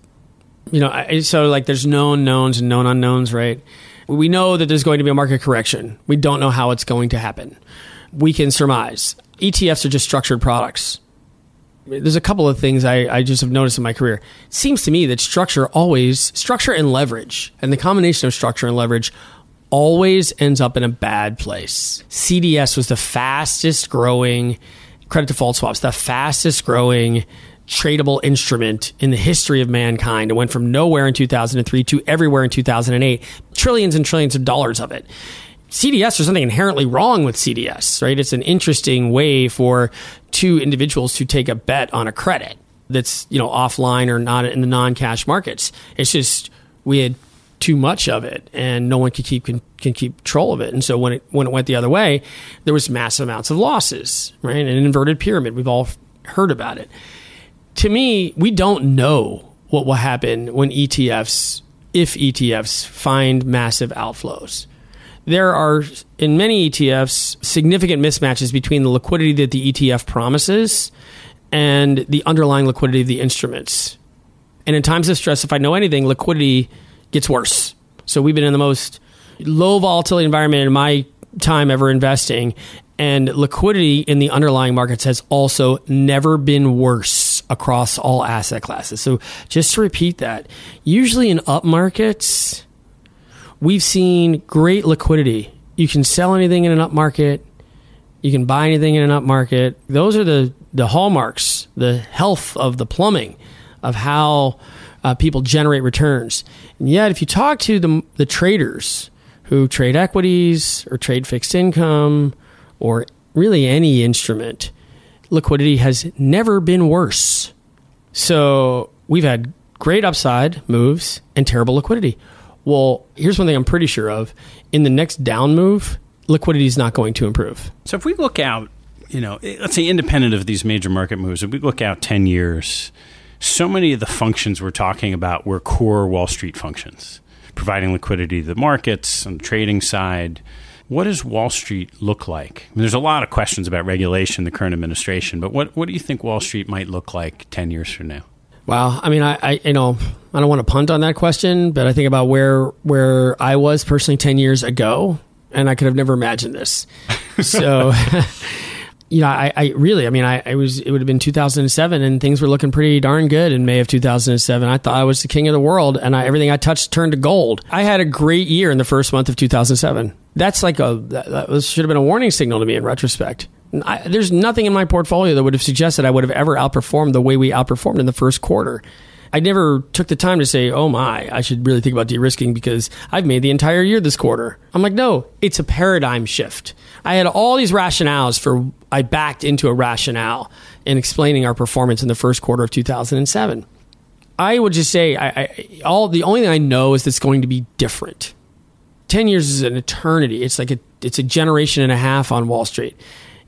so like there's known knowns and known unknowns, right? We know that there's going to be a market correction. We don't know how it's going to happen. We can surmise. ETFs are just structured products. There's a couple of things I just have noticed in my career. It seems to me that structure and leverage, and the combination of structure and leverage always ends up in a bad place. CDS was the fastest growing credit default swaps, the fastest growing tradable instrument in the history of mankind. It went from nowhere in 2003 to everywhere in 2008. Trillions and trillions of dollars of it. CDS, there's something inherently wrong with CDS, right? It's an interesting way for two individuals to take a bet on a credit that's, offline or not in the non-cash markets. It's just we had too much of it and no one can keep control of it. And so when it went the other way, there was massive amounts of losses, right? An inverted pyramid. We've all heard about it. To me, we don't know what will happen when if ETFs find massive outflows. There are, in many ETFs, significant mismatches between the liquidity that the ETF promises and the underlying liquidity of the instruments. And in times of stress, if I know anything, liquidity gets worse. So we've been in the most low volatility environment in my time ever investing, and liquidity in the underlying markets has also never been worse across all asset classes. So just to repeat that, usually in up markets, we've seen great liquidity. You can sell anything in an up market. You can buy anything in an up market. Those are the hallmarks, the health of the plumbing of how people generate returns. And yet, if you talk to the traders who trade equities or trade fixed income or really any instrument, liquidity has never been worse. So we've had great upside moves and terrible liquidity. Well, here's one thing I'm pretty sure of. In the next down move, liquidity is not going to improve. So if we look out, let's say independent of these major market moves, if we look out 10 years, so many of the functions we're talking about were core Wall Street functions, providing liquidity to the markets on the trading side. What does Wall Street look like? There's a lot of questions about regulation, the current administration, but what do you think Wall Street might look like 10 years from now? Well, I mean, I don't want to punt on that question, but I think about where I was personally 10 years ago, and I could have never imagined this. So, it would have been 2007, and things were looking pretty darn good in May of 2007. I thought I was the king of the world, and everything I touched turned to gold. I had a great year in the first month of 2007. That's that should have been a warning signal to me in retrospect. There's nothing in my portfolio that would have suggested I would have ever outperformed the way we outperformed in the first quarter. I never took the time to say, oh my, I should really think about de-risking because I've made the entire year this quarter. I'm like, no, it's a paradigm shift. I had all these rationales I backed into a rationale in explaining our performance in the first quarter of 2007. I would just say, the only thing I know is that's going to be different. 10 years is an eternity. It's like it's a generation and a half on Wall Street.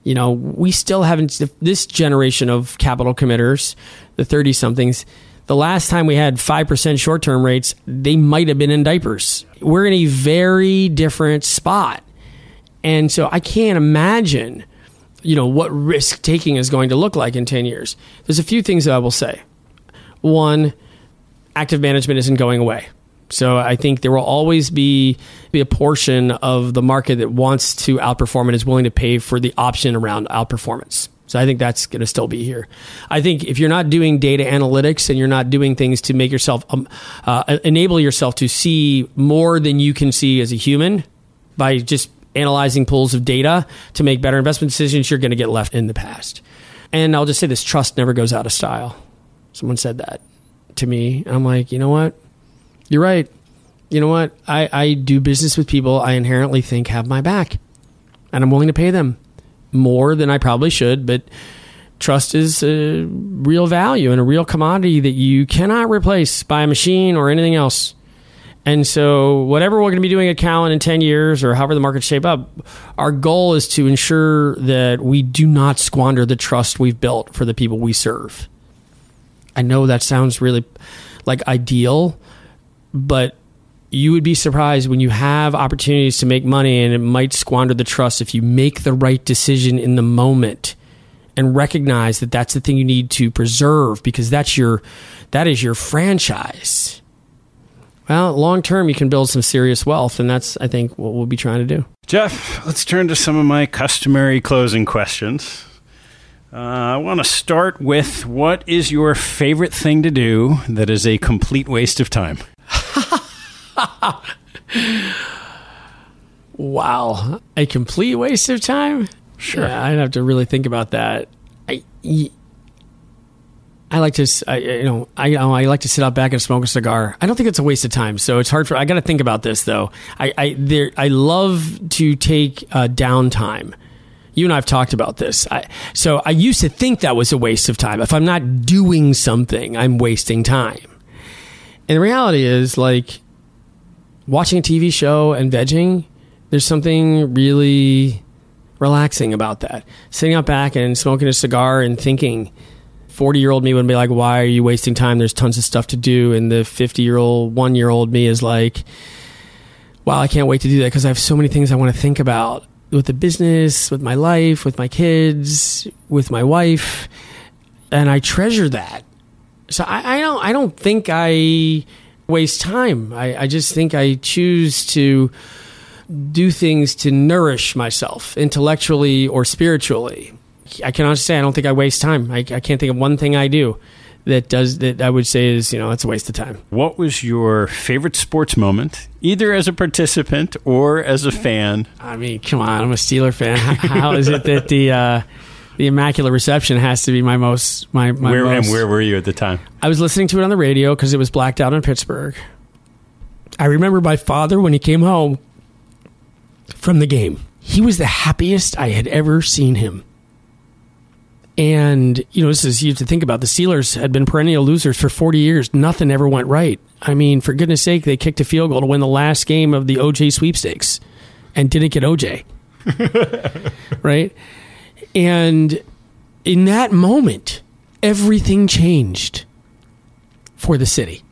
We still haven't, this generation of capital committers, the 30-somethings, the last time we had 5% short-term rates, they might have been in diapers. We're in a very different spot. And so I can't imagine, what risk-taking is going to look like in 10 years. There's a few things that I will say. One, active management isn't going away. So I think there will always be a portion of the market that wants to outperform and is willing to pay for the option around outperformance. So I think that's going to still be here. I think if you're not doing data analytics and you're not doing things to make yourself, enable yourself to see more than you can see as a human by just analyzing pools of data to make better investment decisions, you're going to get left in the past. And I'll just say this, trust never goes out of style. Someone said that to me. And I'm like, you know what? You're right. You know what? I do business with people I inherently think have my back. And I'm willing to pay them more than I probably should. But trust is a real value and a real commodity that you cannot replace by a machine or anything else. And so whatever we're going to be doing at Cowen in 10 years or however the markets shape up, our goal is to ensure that we do not squander the trust we've built for the people we serve. I know that sounds really like ideal, but you would be surprised when you have opportunities to make money and it might squander the trust if you make the right decision in the moment and recognize that that's the thing you need to preserve because that is your franchise. Well, long term, you can build some serious wealth, and that's, I think, what we'll be trying to do. Jeff, let's turn to some of my customary closing questions. I want to start with, what is your favorite thing to do that is a complete waste of time? Wow. A complete waste of time? Sure. Yeah, I'd have to really think about that. I like to, I like to sit out back and smoke a cigar. I don't think it's a waste of time. So it's hard I got to think about this though. I love to take downtime. You and I have talked about this. So I used to think that was a waste of time. If I'm not doing something, I'm wasting time. And the reality is, like, watching a TV show and vegging, there's something really relaxing about that. Sitting out back and smoking a cigar and thinking, 40-year-old me would be like, why are you wasting time? There's tons of stuff to do. And the 50-year-old, 1-year-old me is like, wow, I can't wait to do that because I have so many things I want to think about with the business, with my life, with my kids, with my wife. And I treasure that. So I don't think I waste time. I just think I choose to do things to nourish myself intellectually or spiritually. I can honestly say I don't think I waste time. I can't think of one thing I do that I would say is, it's a waste of time. What was your favorite sports moment, either as a participant or as a fan? I mean, come on, I'm a Steeler fan. How is it that the Immaculate Reception has to be my most... And where were you at the time? I was listening to it on the radio because it was blacked out in Pittsburgh. I remember my father, when he came home from the game, he was the happiest I had ever seen him. And, you have to think about the Steelers had been perennial losers for 40 years. Nothing ever went right. I mean, for goodness sake, they kicked a field goal to win the last game of the OJ sweepstakes and didn't get OJ. Right? And in that moment, everything changed for the city.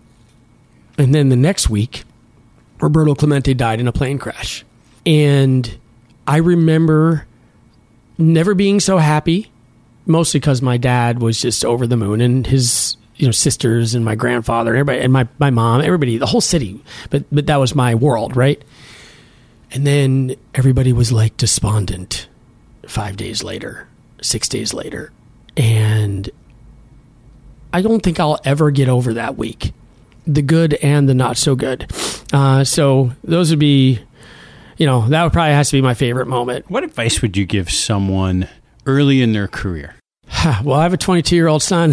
And then the next week, Roberto Clemente died in a plane crash. And I remember never being so happy, mostly because my dad was just over the moon, and his sisters and my grandfather, everybody, and my mom, everybody, the whole city. But that was my world, right? And then everybody was like despondent 5 days later, 6 days later. And I don't think I'll ever get over that week, the good and the not so good. So those would be, that would probably has to be my favorite moment. What advice would you give someone early in their career? Well, I have a 22-year-old son.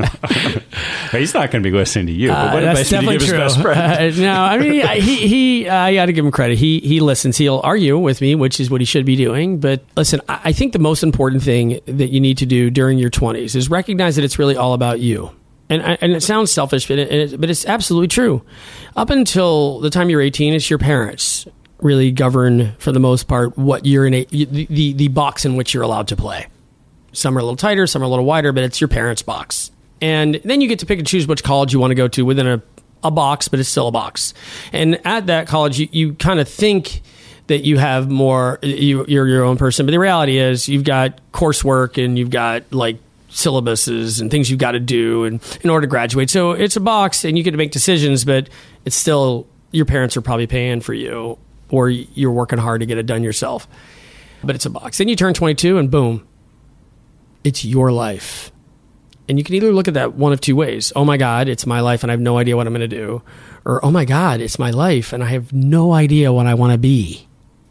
He's not going to be listening to you. But what advice would you give his best friend? No, I mean, I got to give him credit. He listens. He'll argue with me, which is what he should be doing. But listen, I think the most important thing that you need to do during your 20s is recognize that it's really all about you. And it sounds selfish, but it's absolutely true. Up until the time you're 18, it's your parents really govern, for the most part, what you're in the box in which you're allowed to play. Some are a little tighter, some are a little wider, but it's your parents' box. And then you get to pick and choose which college you want to go to within a box, but it's still a box. And at that college, you kind of think that you have more, you're your own person. But the reality is you've got coursework and you've got like syllabuses and things you've got to do in order to graduate. So it's a box and you get to make decisions, but it's still, your parents are probably paying for you, or you're working hard to get it done yourself. But it's a box. Then you turn 22 and boom, it's your life. And you can either look at that one of two ways. Oh my God, it's my life and I have no idea what I'm going to do. Or, oh my God, it's my life and I have no idea what I want to be.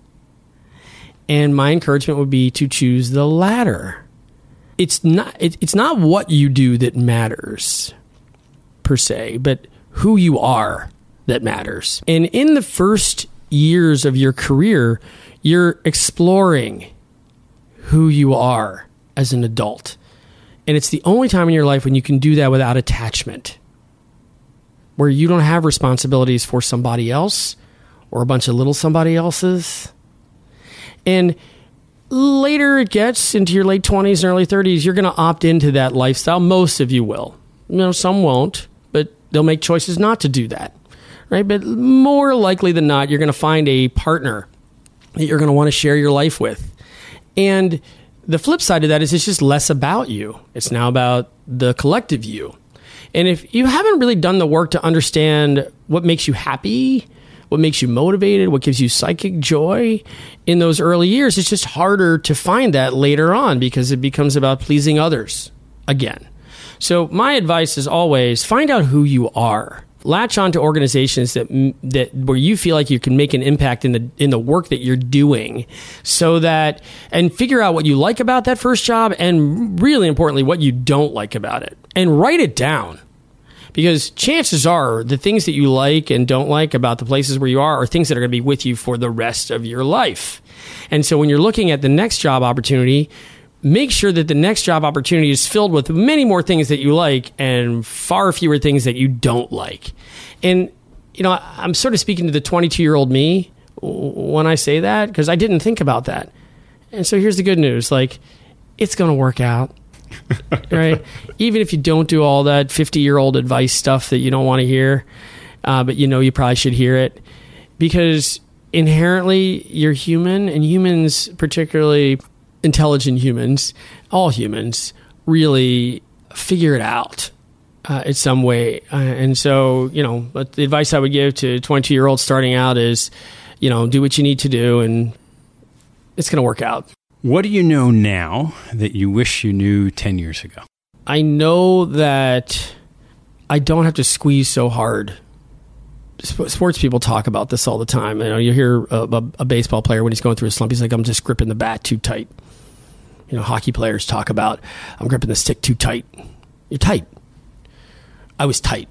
And my encouragement would be to choose the latter. It's not what you do that matters, per se, but who you are that matters. And in the first years of your career, you're exploring who you are as an adult. And it's the only time in your life when you can do that without attachment, where you don't have responsibilities for somebody else or a bunch of little somebody else's. And later it gets into your late 20s and early 30s, you're going to opt into that lifestyle. Most of you will. Some won't, but they'll make choices not to do that. Right? But more likely than not, you're going to find a partner that you're going to want to share your life with. And the flip side of that is it's just less about you. It's now about the collective you. And if you haven't really done the work to understand what makes you happy, what makes you motivated, what gives you psychic joy in those early years, it's just harder to find that later on because it becomes about pleasing others again. So my advice is always find out who you are. Latch on to organizations that where you feel like you can make an impact in the work that you're doing, so that, and figure out what you like about that first job, and really importantly, what you don't like about it, and write it down. Because chances are the things that you like and don't like about the places where you are things that are going to be with you for the rest of your life. And so when you're looking at the next job opportunity, make sure that the next job opportunity is filled with many more things that you like and far fewer things that you don't like. And, I'm sort of speaking to the 22-year-old me when I say that, because I didn't think about that. And so here's the good news. It's going to work out, right? Even if you don't do all that 50-year-old advice stuff that you don't want to hear, but you probably should hear it, because inherently you're human, and humans, particularly intelligent humans, all humans, really figure it out in some way. And so, but the advice I would give to 22-year-olds starting out is, do what you need to do, and it's going to work out. What do you know now that you wish you knew 10 years ago? I know that I don't have to squeeze so hard. Sports people talk about this all the time. You hear a baseball player when he's going through a slump, he's like, I'm just gripping the bat too tight. Hockey players talk about, I'm gripping the stick too tight. You're tight. I was tight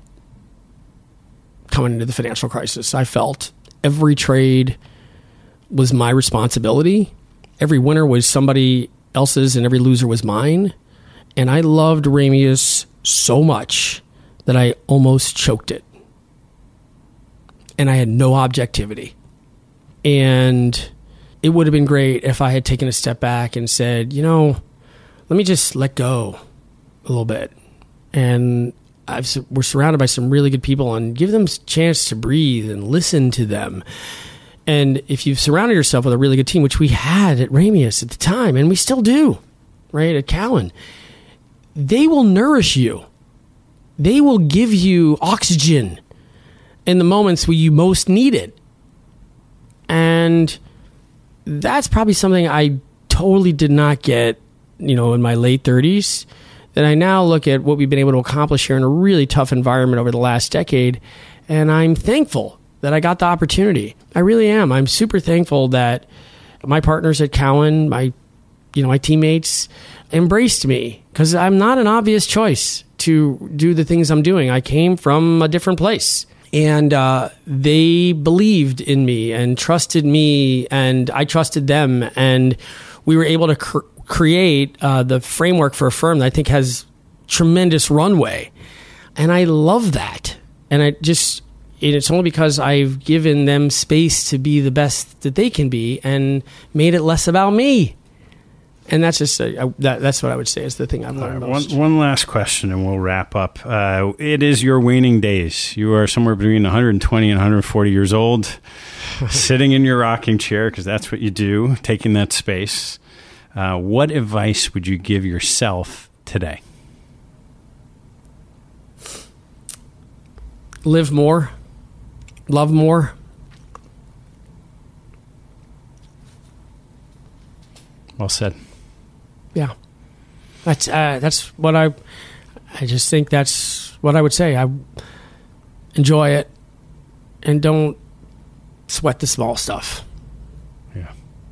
coming into the financial crisis. I felt every trade was my responsibility. Every winner was somebody else's and every loser was mine. And I loved Ramius so much that I almost choked it. And I had no objectivity. And it would have been great if I had taken a step back and said, let me just let go a little bit. And we're surrounded by some really good people, and give them a chance to breathe and listen to them. And if you've surrounded yourself with a really good team, which we had at Ramius at the time, and we still do, right, at Cowen, they will nourish you. They will give you oxygen in the moments where you most need it. And that's probably something I totally did not get, in my late 30s, that I now look at what we've been able to accomplish here in a really tough environment over the last decade. And I'm thankful that I got the opportunity. I really am. I'm super thankful that my partners at Cowen, my teammates embraced me, because I'm not an obvious choice to do the things I'm doing. I came from a different place, and they believed in me and trusted me, and I trusted them, and we were able to create the framework for a firm that I think has tremendous runway. And I love that. And it's only because I've given them space to be the best that they can be and made it less about me. And that's just that's what I would say is the thing I've learned most. One last question, and we'll wrap up. It is your waning days. You are somewhere between 120 and 140 years old, sitting in your rocking chair, because that's what you do, taking that space. What advice would you give yourself today? Live more. Love more. Well said. Yeah. That's what I just think that's what I would say. I enjoy it and don't sweat the small stuff. Yeah.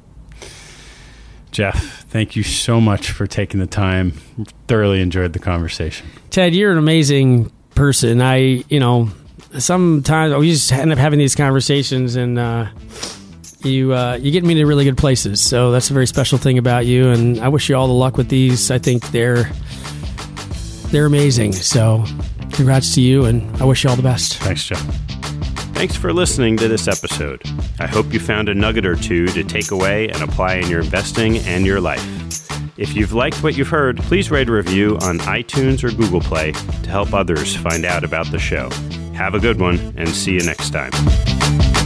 Jeff, thank you so much for taking the time. Thoroughly enjoyed the conversation. Ted, you're an amazing person. Sometimes we just end up having these conversations, and you get me to really good places. So that's a very special thing about you, and I wish you all the luck with these. I think they're amazing. So congrats to you, and I wish you all the best. Thanks, Jeff. Thanks for listening to this episode. I hope you found a nugget or two to take away and apply in your investing and your life. If you've liked what you've heard, please write a review on iTunes or Google Play to help others find out about the show. Have a good one, and see you next time.